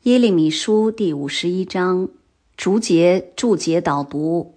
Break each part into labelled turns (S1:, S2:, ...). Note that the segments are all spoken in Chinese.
S1: 耶利米书第51章，注解导读。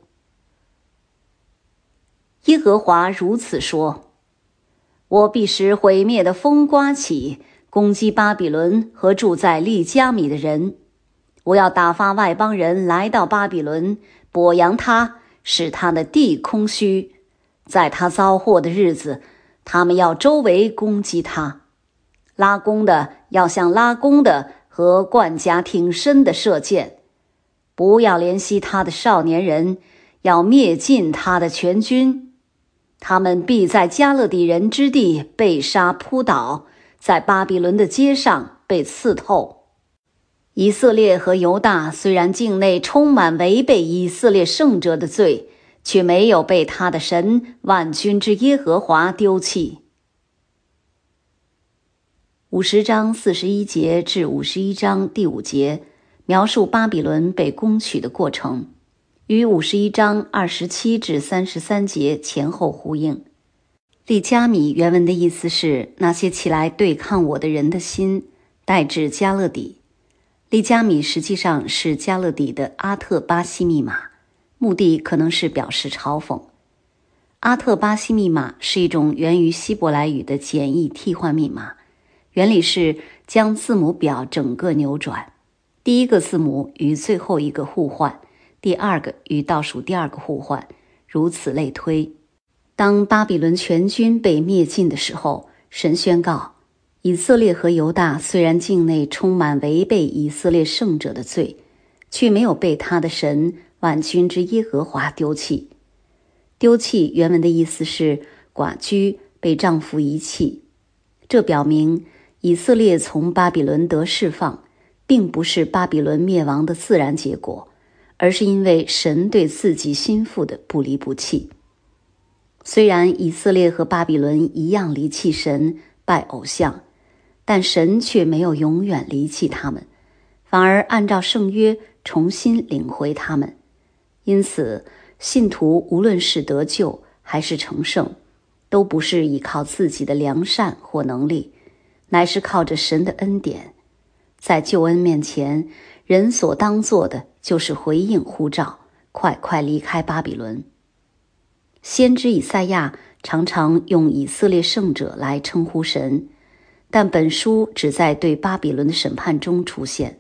S1: 耶和华如此说：我必使毁灭的风刮起，攻击巴比伦和住在利加米的人。我要打发外邦人来到巴比伦，剥扬他，使他的地空虚。在他遭祸的日子，他们要周围攻击他。拉弓的要向拉弓的和冠甲挺身的射箭，不要怜惜他的少年人，要灭尽他的全军。他们必在加勒底人之地被杀扑倒，在巴比伦的街上被刺透。以色列和犹大虽然境内充满违背以色列圣者的罪，却没有被他的神万军之耶和华丢弃。50章41节至51章第5节描述巴比伦被攻取的过程，与51章27至33节前后呼应。利加米原文的意思是那些起来对抗我的人的心，代指加勒底。利加米实际上是加勒底的阿特巴西密码，目的可能是表示嘲讽。阿特巴西密码是一种源于希伯来语的简易替换密码，原理是将字母表整个扭转，第一个字母与最后一个互换，第二个与倒数第二个互换，如此类推。当巴比伦全军被灭尽的时候，神宣告，以色列和犹大虽然境内充满违背以色列圣者的罪，却没有被他的神万军之耶和华丢弃。丢弃原文的意思是寡居，被丈夫遗弃。这表明以色列从巴比伦得释放，并不是巴比伦灭亡的自然结果，而是因为神对自己心腹的不离不弃。虽然以色列和巴比伦一样离弃神，拜偶像，但神却没有永远离弃他们，反而按照圣约重新领回他们。因此，信徒无论是得救还是成圣，都不是依靠自己的良善或能力，乃是靠着神的恩典。在救恩面前，人所当做的就是回应呼召，快快离开巴比伦。先知以赛亚常常用以色列圣者来称呼神，但本书只在对巴比伦的审判中出现。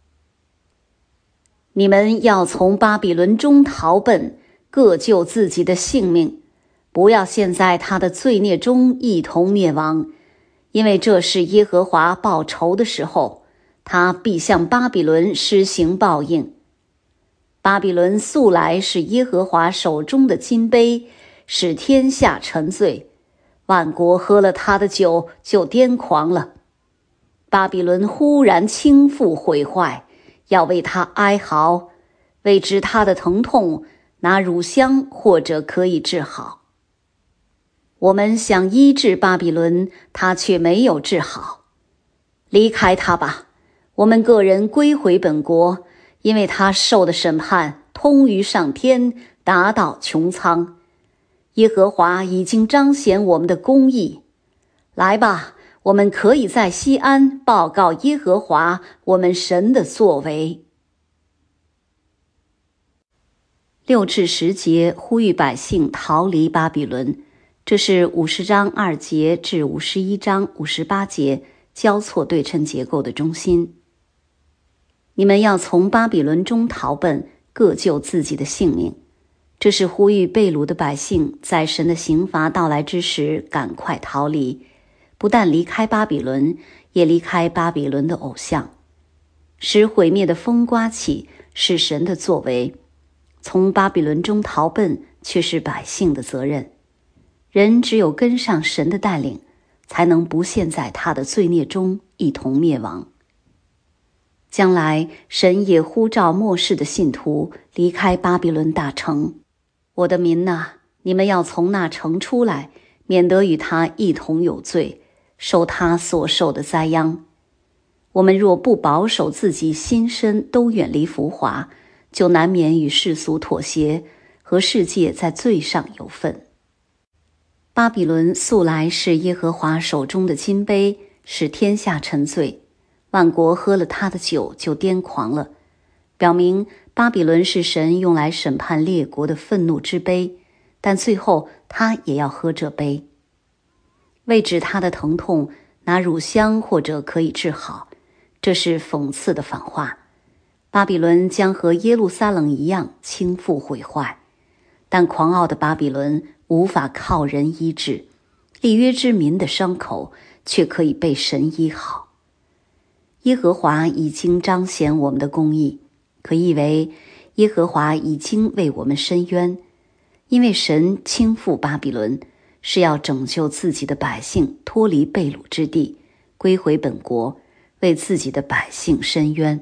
S1: 你们要从巴比伦中逃奔，各救自己的性命，不要陷在他的罪孽中一同灭亡，因为这是耶和华报仇的时候，他必向巴比伦施行报应。巴比伦素来是耶和华手中的金杯，使天下沉醉，万国喝了他的酒就癫狂了。巴比伦忽然倾覆毁坏，要为他哀嚎，为治他的疼痛，拿乳香或者可以治好。我们想医治巴比伦，他却没有治好。离开他吧，我们个人归回本国，因为他受的审判通于上天，达到穹苍。耶和华已经彰显我们的公义。来吧，我们可以在西安报告耶和华我们神的作为。6至10节呼吁百姓逃离巴比伦，这是50章2节至51章58节交错对称结构的中心。你们要从巴比伦中逃奔，各救自己的性命。这是呼吁被掳的百姓在神的刑罚到来之时赶快逃离，不但离开巴比伦，也离开巴比伦的偶像。使毁灭的风刮起是神的作为，从巴比伦中逃奔却是百姓的责任。人只有跟上神的带领，才能不陷在他的罪孽中一同灭亡。将来神也呼召末世的信徒离开巴比伦大城。我的民哪，你们要从那城出来，免得与他一同有罪，受他所受的灾殃。我们若不保守自己心身都远离浮华，就难免与世俗妥协，和世界在罪上有份。巴比伦素来是耶和华手中的金杯，使天下沉醉， 万国喝了他的酒就癫狂了，表明巴比伦是神用来审判列国的愤怒之杯，但最后他也要喝这杯。为止他的疼痛，拿乳香或者可以治好，这是讽刺的反话。巴比伦将和耶路撒冷一样倾覆毁坏，但狂傲的巴比伦无法靠人医治，立约之民的伤口却可以被神医好。耶和华已经彰显我们的公义，可译为耶和华已经为我们伸冤，因为神倾覆巴比伦，是要拯救自己的百姓脱离被掳之地，归回本国，为自己的百姓伸冤。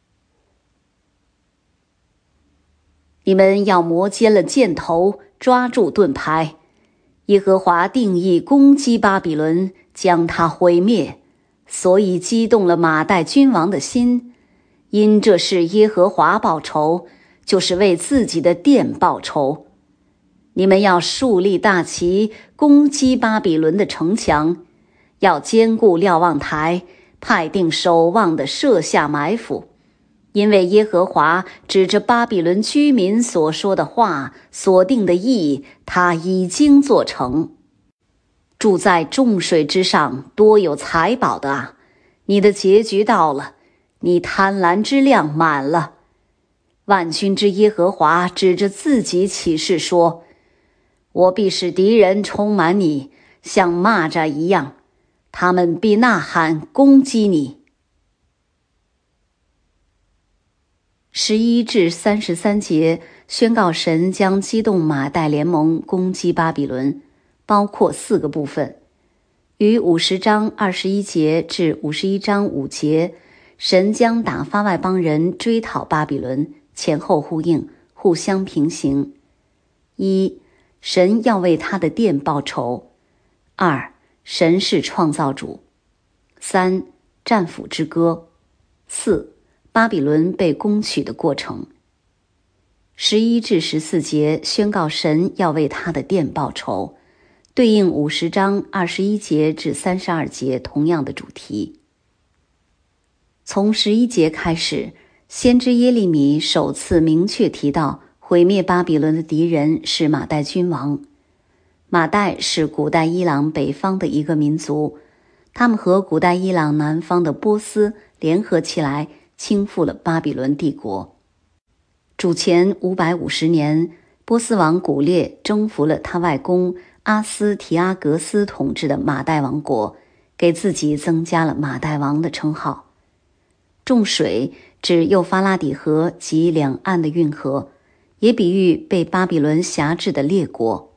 S1: 你们要磨尖了箭头，抓住盾牌。耶和华定义攻击巴比伦，将它毁灭，所以激动了马代君王的心，因这是耶和华报仇，就是为自己的殿报仇。你们要竖立大旗，攻击巴比伦的城墙，要坚固瞭望台，派定守望的设下埋伏。因为耶和华指着巴比伦居民所说的话，所定的义，他已经做成。住在众水之上，多有财宝的啊，你的结局到了，你贪婪之量满了。万军之耶和华指着自己起誓说，我必使敌人充满你，像蚂蚱一样，他们必呐喊攻击你。11至33节宣告神将激动马代联盟攻击巴比伦，包括4个部分。于50章21节至51章5节，神将打发外邦人追讨巴比伦，前后呼应，互相平行。1. 神要为他的殿报仇。2. 神是创造主。3. 战斧之歌。4. 巴比伦被攻取的过程。11至14节宣告神要为他的殿报仇，对应50章21节至32节同样的主题。从11节开始，先知耶利米首次明确提到毁灭巴比伦的敌人是马代君王。马代是古代伊朗北方的一个民族，他们和古代伊朗南方的波斯联合起来倾覆了巴比伦帝国。主前550年，波斯王古列征服了他外公阿斯提阿格斯统治的马代王国，给自己增加了马代王的称号。众水指幼发拉底河及两岸的运河，也比喻被巴比伦辖制的列国。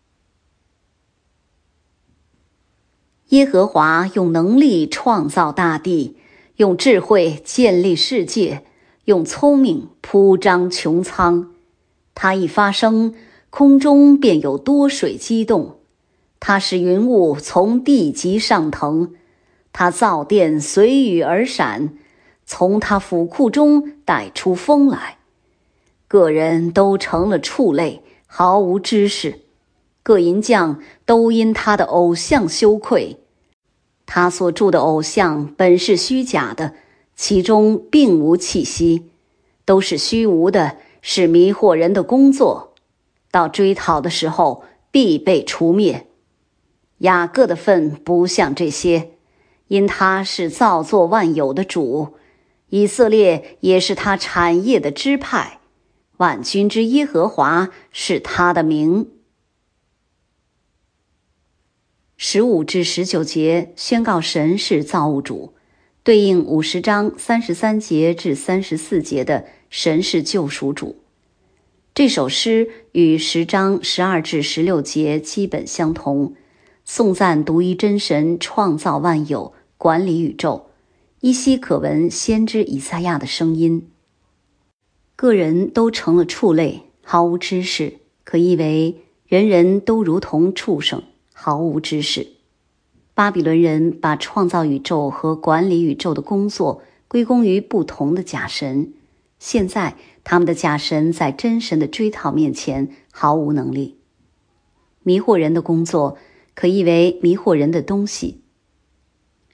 S1: 耶和华用能力创造大地，用智慧建立世界，用聪明铺张穹苍。他一发声，空中便有多水激动。他使云雾从地极上腾，他造电随雨而闪，从他府库中带出风来。个人都成了畜类，毫无知识，各银匠都因他的偶像羞愧。他所铸的偶像本是虚假的，其中并无气息，都是虚无的，是迷惑人的工作，到追讨的时候必被除灭。雅各的份不像这些，因他是造作万有的主，以色列也是他产业的支派，万军之耶和华是他的名。15至19节宣告神是造物主，对应50章33节至34节的神是救赎主。这首诗与10章12至16节基本相同，颂赞独一真神创造万有，管理宇宙，依稀可闻先知以赛亚的声音。个人都成了畜类，毫无知识，可译为人人都如同畜生，毫无知识。巴比伦人把创造宇宙和管理宇宙的工作归功于不同的假神，现在他们的假神在真神的追讨面前毫无能力。迷惑人的工作可译为迷惑人的东西。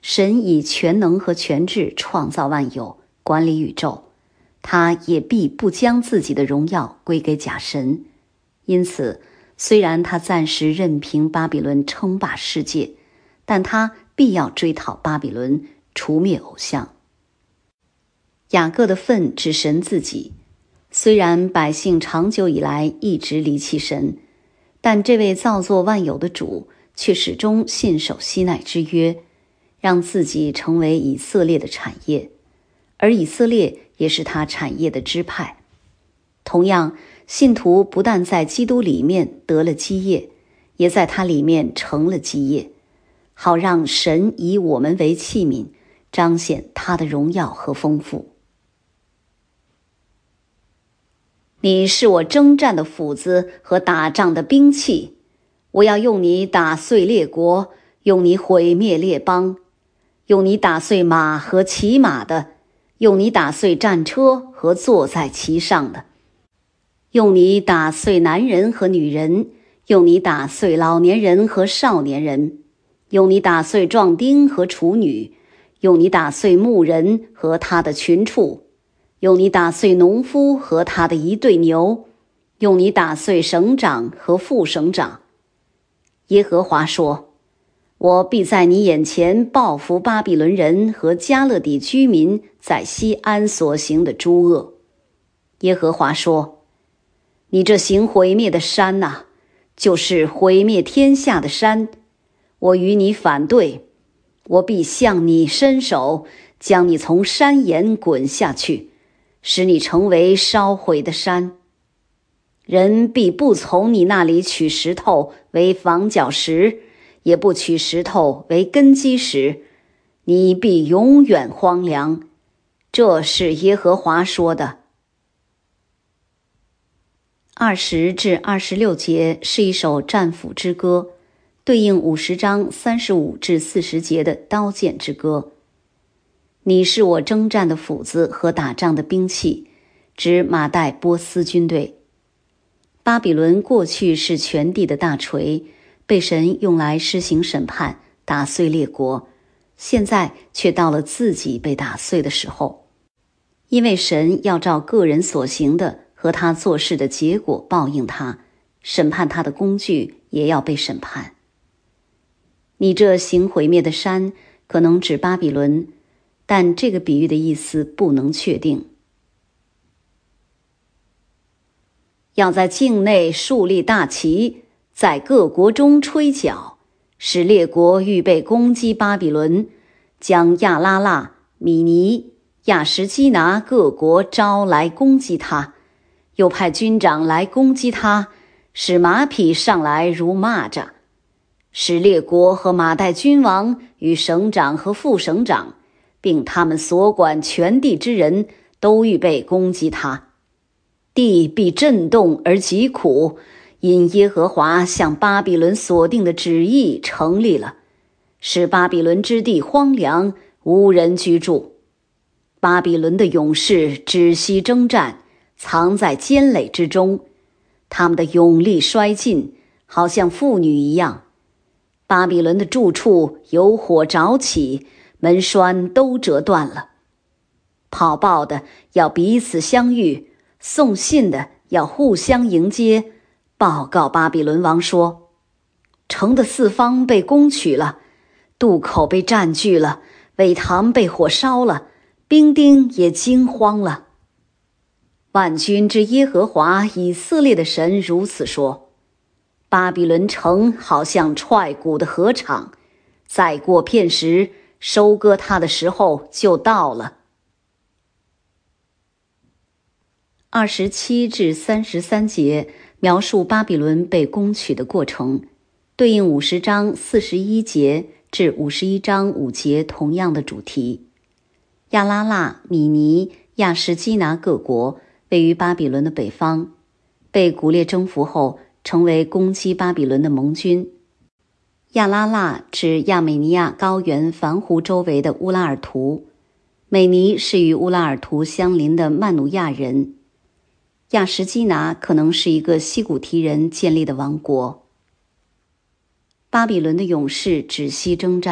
S1: 神以全能和全智创造万有，管理宇宙，他也必不将自己的荣耀归给假神。因此，虽然他暂时任凭巴比伦称霸世界，但他必要追讨巴比伦，除灭偶像。雅各的份指神自己，虽然百姓长久以来一直离弃神，但这位造作万有的主却始终信守西奈之约，让自己成为以色列的产业，而以色列也是他产业的支派。同样，信徒不但在基督里面得了基业，也在他里面成了基业，好让神以我们为器皿，彰显他的荣耀和丰富。你是我征战的斧子和打仗的兵器，我要用你打碎列国，用你毁灭列邦，用你打碎马和骑马的，用你打碎战车和坐在其上的，用你打碎男人和女人，用你打碎老年人和少年人，用你打碎壮丁和处女，用你打碎牧人和他的群畜，用你打碎农夫和他的一对牛，用你打碎省长和副省长。耶和华说，我必在你眼前报复巴比伦人和加勒底居民在西安所行的诸恶。耶和华说，你这行毁灭的山啊，就是毁灭天下的山，我与你反对，我必向你伸手，将你从山岩滚下去，使你成为烧毁的山。人必不从你那里取石头为房角石，也不取石头为根基石，你必永远荒凉。这是耶和华说的。20至26节是一首战斧之歌，对应50章35至40节的刀剑之歌。你是我征战的斧子和打仗的兵器，指马代波斯军队。巴比伦过去是全地的大锤，被神用来施行审判，打碎列国，现在却到了自己被打碎的时候。因为神要照个人所行的和他做事的结果报应他，审判他的工具也要被审判。你这行毁灭的山可能指巴比伦，但这个比喻的意思不能确定。要在境内树立大旗，在各国中吹角，使列国预备攻击巴比伦，将亚拉腊、米尼、亚什基拿各国招来攻击他，又派军长来攻击他，使马匹上来如蚂蚱，使列国和马代君王与省长和副省长，并他们所管全地之人都预备攻击他。地必震动而极苦，因耶和华向巴比伦所定的旨意成立了，使巴比伦之地荒凉，无人居住。巴比伦的勇士止息征战，藏在坚垒之中，他们的勇力衰尽，好像妇女一样。巴比伦的住处有火着起，门栓都折断了。跑报的要彼此相遇，送信的要互相迎接，报告巴比伦王说，城的四方被攻取了，渡口被占据了，苇塘被火烧了，兵丁也惊慌了。万军之耶和华以色列的神如此说，巴比伦城好像踹鼓的禾场，再过片时，收割它的时候就到了。27至33节描述巴比伦被攻取的过程，对应50章41节至51章5节同样的主题。亚拉腊、米尼、亚什基拿各国位于巴比伦的北方，被古列征服后成为攻击巴比伦的盟军。亚拉腊指亚美尼亚高原繁湖周围的乌拉尔图，美尼是与乌拉尔图相邻的曼努亚人。亚什基拿可能是一个西古提人建立的王国。巴比伦的勇士止息征战，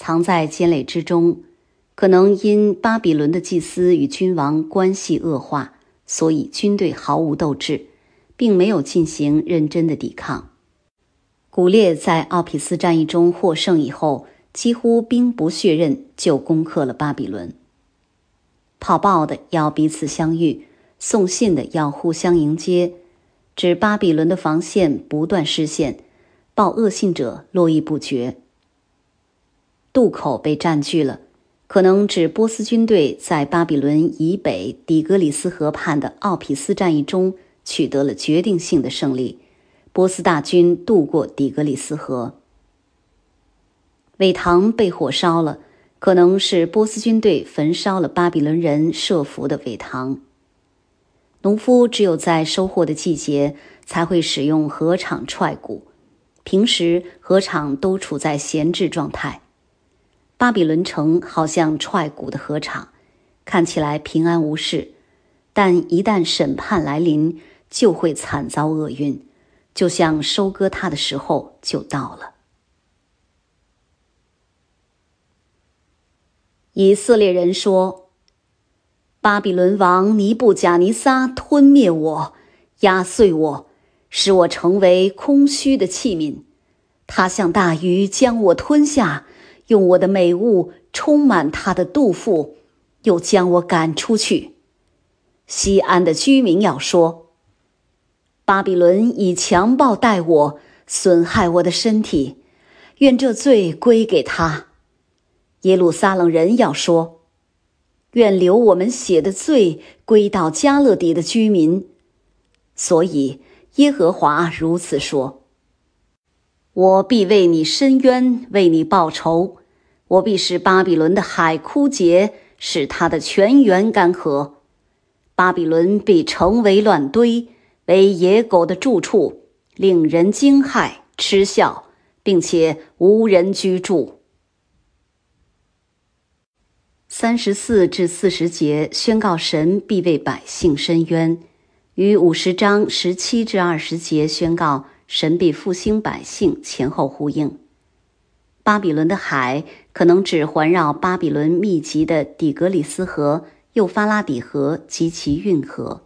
S1: 藏在坚垒之中，可能因巴比伦的祭司与君王关系恶化，所以军队毫无斗志，并没有进行认真的抵抗。古列在奥匹斯战役中获胜以后，几乎兵不血刃就攻克了巴比伦。跑报的要彼此相遇，送信的要互相迎接，指巴比伦的防线不断失陷，报恶信者络绎不绝。渡口被占据了，可能指波斯军队在巴比伦以北底格里斯河畔的奥匹斯战役中取得了决定性的胜利，波斯大军渡过底格里斯河。苇塘被火烧了，可能是波斯军队焚烧了巴比伦人设伏的苇塘。农夫只有在收获的季节才会使用禾场踹谷，平时禾场都处在闲置状态。巴比伦城好像踹谷的禾场，看起来平安无事，但一旦审判来临，就会惨遭厄运，就像收割它的时候就到了。以色列人说，巴比伦王尼布甲尼撒吞灭我，压碎我，使我成为空虚的器皿。他像大鱼将我吞下，用我的美物充满他的肚腹，又将我赶出去。西安的居民要说，巴比伦以强暴待我，损害我的身体，愿这罪归给他。耶路撒冷人要说，愿流我们血的罪归到加勒底的居民。所以耶和华如此说，我必为你伸冤，为你报仇，我必使巴比伦的海枯竭，使它的泉源干涸。巴比伦必成为乱堆，为野狗的住处，令人惊骇嗤笑，并且无人居住。34至40节宣告神必为百姓伸冤，与50章17至20节宣告神必复兴百姓前后呼应。巴比伦的海可能指环绕巴比伦密集的底格里斯河、幼发拉底河及其运河。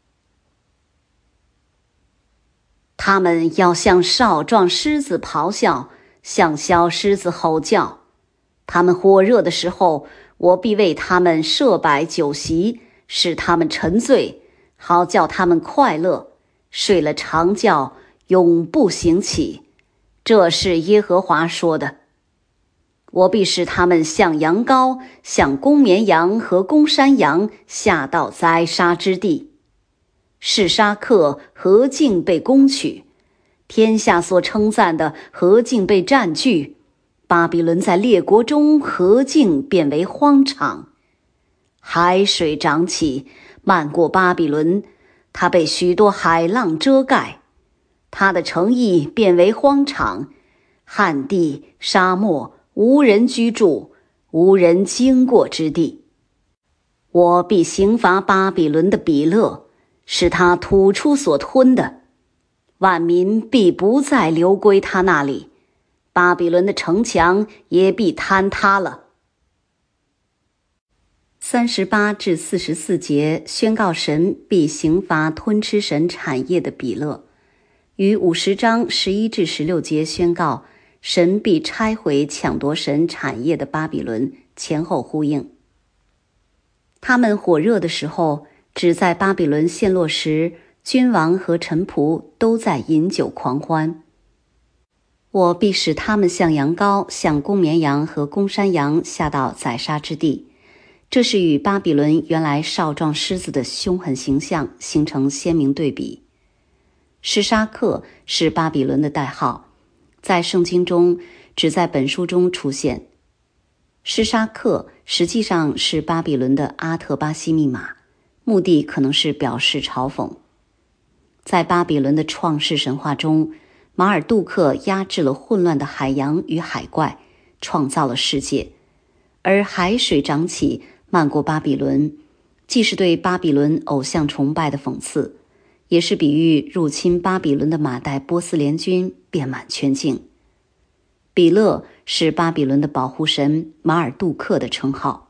S1: 他们要像少壮狮子咆哮，像小狮子吼叫。他们火热的时候，我必为他们设摆酒席，使他们沉醉，好叫他们快乐，睡了长觉，永不醒起。这是耶和华说的。我必使他们像羊羔，像公绵羊和公山羊下到宰杀之地。示沙克何竟被攻取，天下所称赞的何竟被占据，巴比伦在列国中何竟变为荒场。海水涨起，漫过巴比伦，它被许多海浪遮盖，它的城邑变为荒场，旱地、沙漠，无人居住，无人经过之地。我必刑罚巴比伦的比勒，使他吐出所吞的，万民必不再流归他那里，巴比伦的城墙也必坍塌了。38至44节宣告神必刑罚吞吃神产业的比勒，与50章11至16节宣告神必拆毁抢夺神产业的巴比伦前后呼应。他们火热的时候，只在巴比伦陷落时，君王和臣仆都在饮酒狂欢。我必使他们像羊羔，像公绵羊和公山羊下到宰杀之地。这是与巴比伦原来少壮狮子的凶狠形象形成鲜明对比。示沙克是巴比伦的代号，在圣经中只在本书中出现。示沙克实际上是巴比伦的阿特巴西密码，目的可能是表示嘲讽。在巴比伦的创世神话中，马尔杜克压制了混乱的海洋与海怪，创造了世界，而海水涨起漫过巴比伦，既是对巴比伦偶像崇拜的讽刺，也是比喻入侵巴比伦的马代波斯联军遍满全境。 比勒是巴比伦的保护神马尔杜克的称号。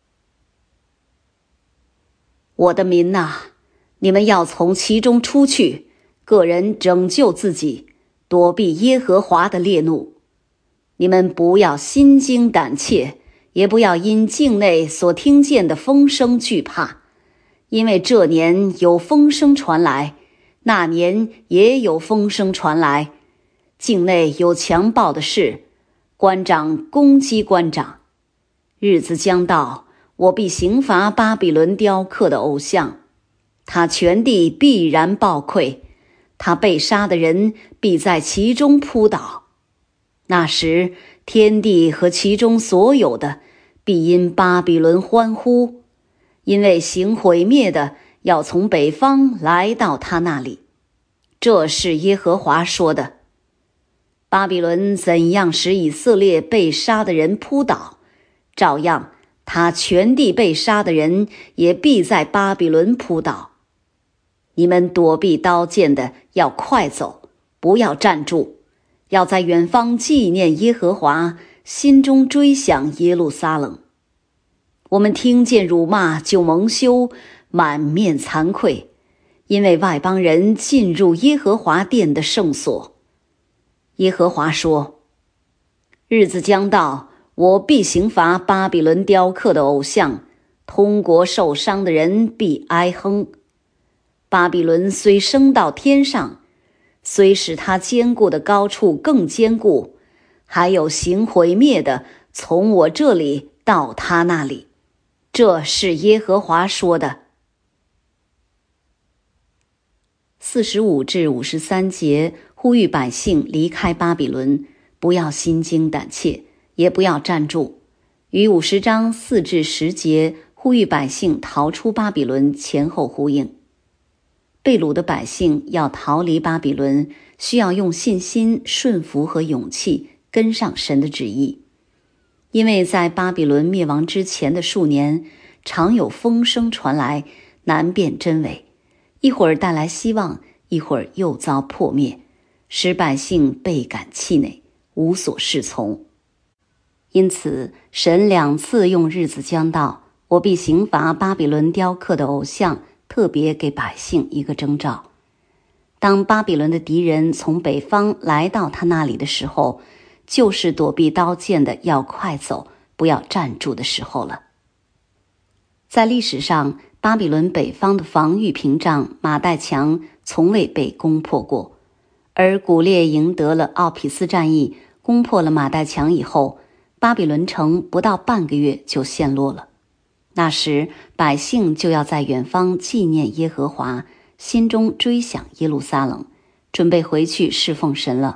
S1: 我的民哪，你们要从其中出去，个人拯救自己，躲避耶和华的烈怒。你们不要心惊胆怯，也不要因境内所听见的风声惧怕，因为这年有风声传来，那年也有风声传来，境内有强暴的事，官长攻击官长。日子将到，我必刑罚巴比伦雕刻的偶像，他全地必然暴溃，他被杀的人必在其中扑倒。那时，天地和其中所有的必因巴比伦欢呼，因为行毁灭的要从北方来到他那里。这是耶和华说的。巴比伦怎样使以色列被杀的人扑倒，照样他全地被杀的人也必在巴比伦扑倒。你们躲避刀剑的要快走，不要站住，要在远方纪念耶和华，心中追想耶路撒冷。我们听见辱骂就蒙羞，满面惭愧，因为外邦人进入耶和华殿的圣所。耶和华说，日子将到，我必刑罚巴比伦雕刻的偶像，通国受伤的人必哀哼。巴比伦虽升到天上，虽使他坚固的高处更坚固，还有行毁灭的从我这里到他那里。这是耶和华说的。45至53节呼吁百姓离开巴比伦，不要心惊胆怯，也不要站住，与50章4至10节呼吁百姓逃出巴比伦前后呼应。被掳的百姓要逃离巴比伦，需要用信心、顺服和勇气跟上神的旨意。因为在巴比伦灭亡之前的数年，常有风声传来，难辨真伪，一会儿带来希望，一会儿又遭破灭，使百姓倍感气馁，无所适从。因此，神2次用日子将到，我必刑罚巴比伦雕刻的偶像，特别给百姓一个征兆。当巴比伦的敌人从北方来到他那里的时候，就是躲避刀剑的要快走，不要站住的时候了。在历史上，巴比伦北方的防御屏障马代墙从未被攻破过，而古列赢得了奥匹斯战役，攻破了马代墙以后，巴比伦城不到半个月就陷落了。那时，百姓就要在远方纪念耶和华，心中追想耶路撒冷，准备回去侍奉神了。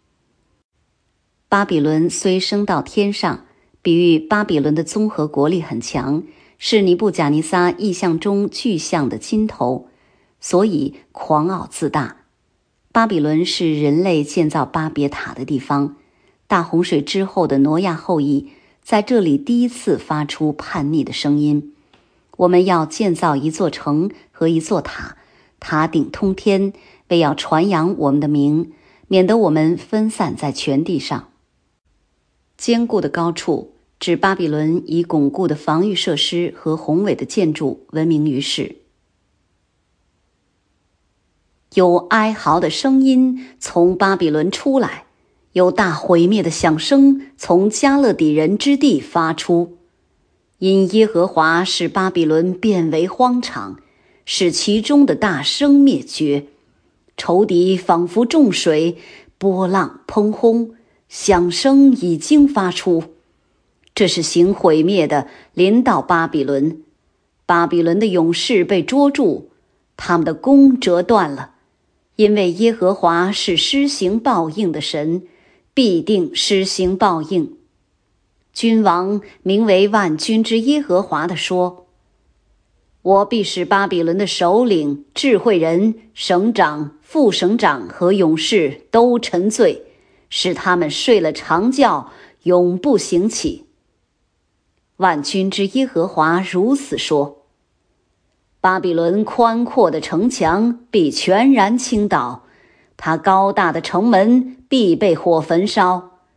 S1: 巴比伦虽升到天上，比喻巴比伦的综合国力很强，是尼布甲尼撒意象中巨象的金头，所以狂傲自大。巴比伦是人类建造巴别塔的地方，大洪水之后的挪亚后裔在这里第一次发出叛逆的声音。我们要建造一座城和一座塔，塔顶通天，为要传扬我们的名，免得我们分散在全地上。坚固的高处指巴比伦以巩固的防御设施和宏伟的建筑闻名于世。有哀嚎的声音从巴比伦出来，有大毁灭的响声从加勒底人之地发出。因耶和华使巴比伦变为荒场，使其中的大声灭绝。仇敌仿佛众水，波浪砰轰，响声已经发出。这是行毁灭的临到巴比伦，巴比伦的勇士被捉住，他们的弓折断了。因为耶和华是施行报应的神，必定施行报应。君王名为万军之耶和华的说，我必使巴比伦的首领、智慧人、省长、副省长和勇士都沉醉，使他们睡了长觉，永不醒起。万军之耶和华如此说，巴比伦宽阔的城墙必全然倾倒，它高大的城门必被火焚烧。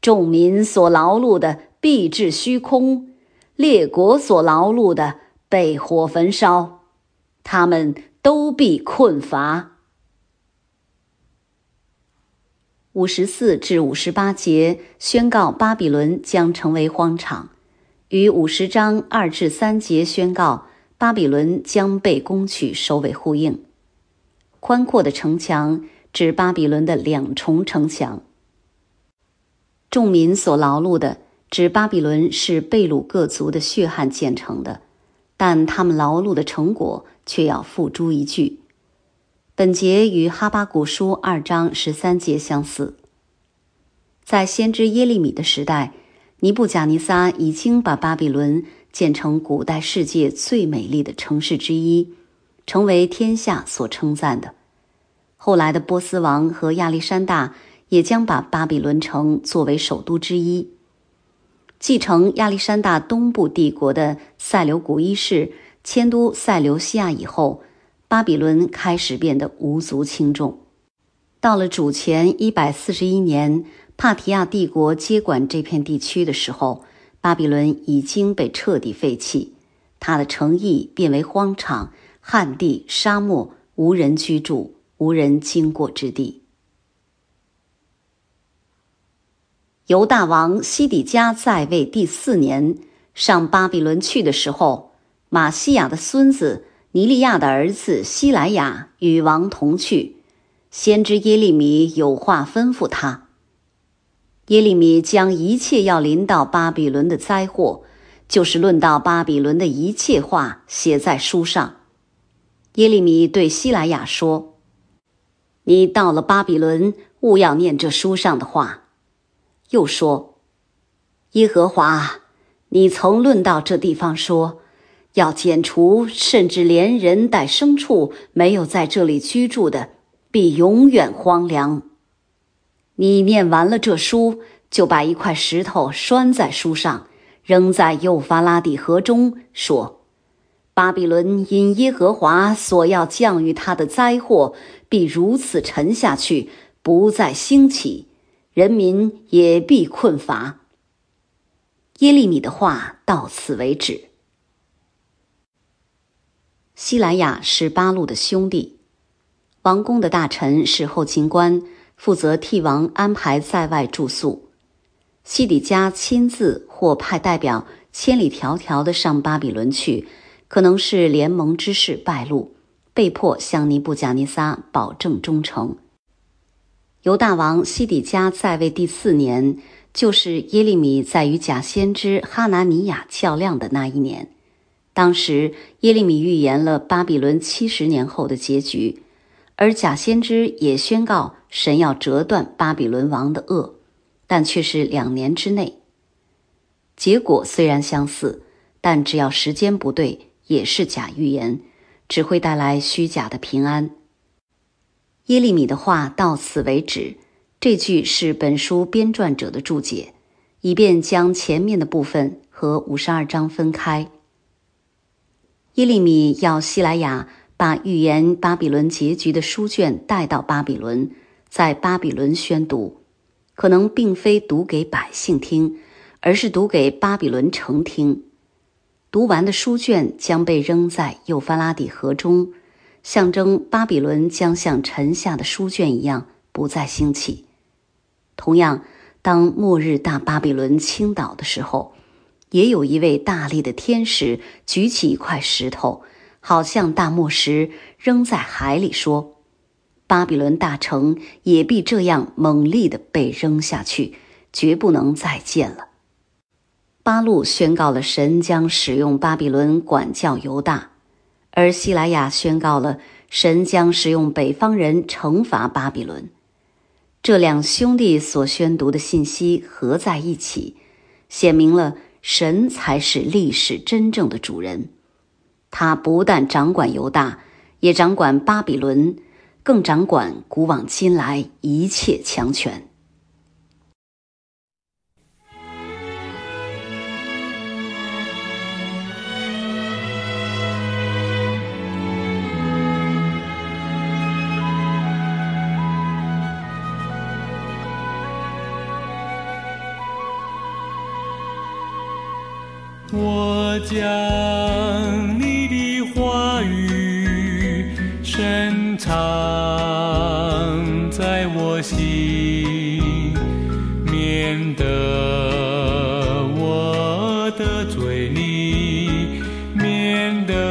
S1: 众民所劳碌的必至虚空，列国所劳碌的被火焚烧，他们都必困乏。54至58节宣告巴比伦将成为荒场，与50章2至3节宣告巴比伦将被攻取首尾呼应。宽阔的城墙指巴比伦的2重城墙。众民所劳碌的指巴比伦是被掳各族的血汗建成的，但他们劳碌的成果却要付诸一炬。本节与哈巴谷书2章13节相似。在先知耶利米的时代，尼布甲尼撒已经把巴比伦建成古代世界最美丽的城市之一，成为天下所称赞的。后来的波斯王和亚历山大也将把巴比伦城作为首都之一。继承亚历山大东部帝国的塞琉古一世迁都塞琉西亚以后，巴比伦开始变得无足轻重。到了主前141年，帕提亚帝国接管这片地区的时候，巴比伦已经被彻底废弃，它的城邑变为荒场、旱地、沙漠，无人居住，无人经过之地。犹大王西底家在位第4年，上巴比伦去的时候，马西亚的孙子尼利亚的儿子西莱亚与王同去。先知耶利米有话吩咐他。耶利米将一切要临到巴比伦的灾祸，就是论到巴比伦的一切话写在书上。耶利米对西莱亚说：你到了巴比伦，务要念这书上的话。又说：耶和华，你曾论到这地方说，要剪除，甚至连人带牲畜没有在这里居住的，必永远荒凉。你念完了这书，就把一块石头拴在书上，扔在幼发拉底河中，说：巴比伦因耶和华所要降于他的灾祸，必如此沉下去，不再兴起，人民也必困乏。耶利米的话到此为止。西莱亚是巴路的兄弟，王宫的大臣是后勤官，负责替王安排在外住宿。西底家亲自或派代表千里迢迢地上巴比伦去，可能是联盟之士败露，被迫向尼布甲尼撒保证忠诚。犹大王西底家在位第4年，就是耶利米在与假先知哈拿尼亚较量的那一年。当时耶利米预言了巴比伦70年后的结局，而假先知也宣告神要折断巴比伦王的轭，但却是2年之内。结果虽然相似，但只要时间不对，也是假预言，只会带来虚假的平安。耶利米的话到此为止，这句是本书编撰者的注解，以便将前面的部分和52章分开。耶利米要西莱亚把预言巴比伦结局的书卷带到巴比伦，在巴比伦宣读，可能并非读给百姓听，而是读给巴比伦城听。读完的书卷将被扔在幼发拉底河中，象征巴比伦将像沉下的书卷一样不再兴起。同样，当末日大巴比伦倾倒的时候，也有一位大力的天使举起一块石头，好像大磨石，扔在海里，说：巴比伦大城也必这样猛烈地被扔下去，绝不能再见了。巴路宣告了神将使用巴比伦管教犹大，而西莱亚宣告了神将使用北方人惩罚巴比伦。这两兄弟所宣读的信息合在一起，显明了神才是历史真正的主人。他不但掌管犹大，也掌管巴比伦，更掌管古往今来一切强权。
S2: 我将你的话语深藏在我心，免得我得罪你，免得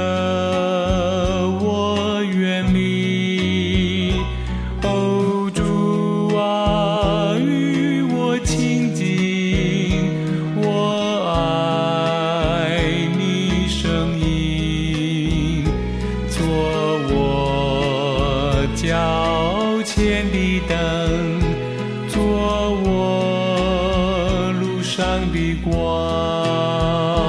S2: 我远离。哦，主啊，与我亲近，我爱你声音，做我脚前的灯。